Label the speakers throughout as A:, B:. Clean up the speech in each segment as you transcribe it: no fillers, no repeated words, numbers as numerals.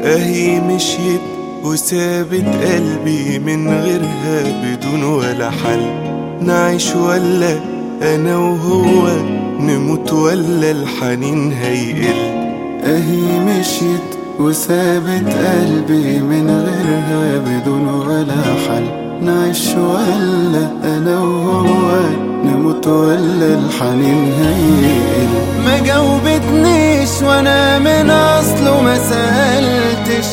A: اهي مشيت وسابت قلبي من غيرها بدون ولا حل. نعيش ولا انا وهو نموت ولا الحنين هيقل.
B: اهي مشيت وسابت قلبي من غيرها بدون ولا حل. نعيش ولا انا وهو نموت ولا الحنين هيقل. ما جاوبتنيش وانا من اصله ما سألتش،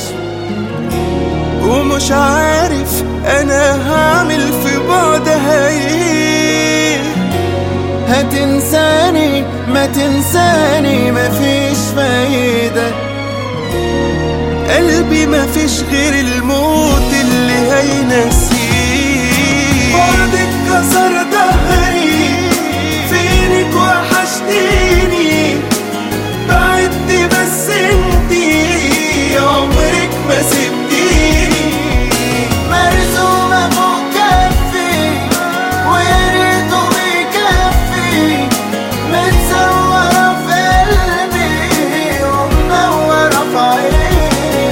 A: ومش عارف انا هعمل في بعدها ايه.
B: هتنساني ما تنساني مفيش فايدة.
A: قلبي مفيش غير الموت اللي هينسيه.
B: بعدك كسر ظهري، فينك وحشتيني. بعدت بس انتي عمرك ما سبتيني. مرسومة فوق كفي ويا ريته بيكفي. متصورة في قلبي ومنورة في عيني.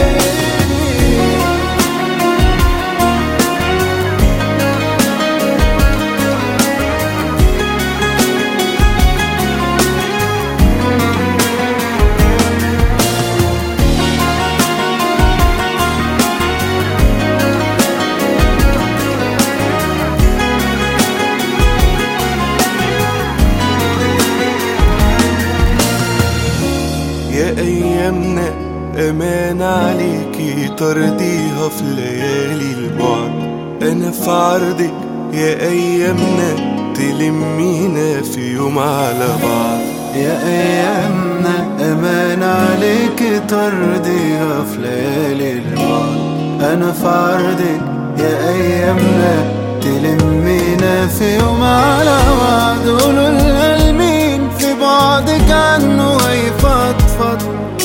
A: يا أيامنا أمان عليكي ترضيها في ليالي البعد. أنا في عرضك يا أيامنا تلمينا في يوم على بعض.
B: يا أيامنا أمان عليك ترضيها في ليالي البعد. أنا في عرضك يا أيامنا تلمينا في يوم على بعض. قولوا للمين في بعدك عنه هيفضفض.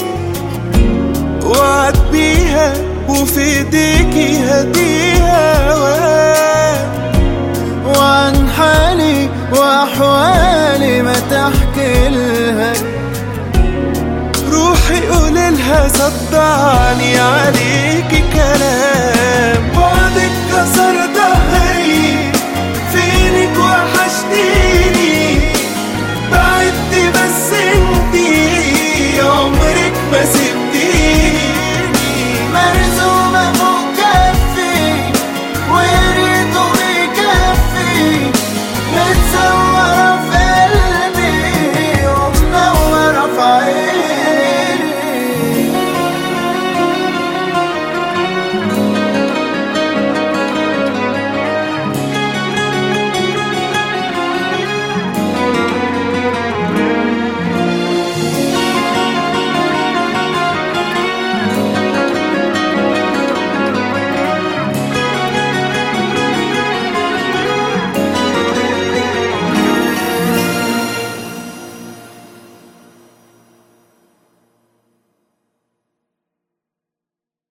A: وعد بيها وفي ايديكي هديها
B: وعن حالي وأحوالي ما تحكي لها.
A: روحي قولي لها صدعني عليك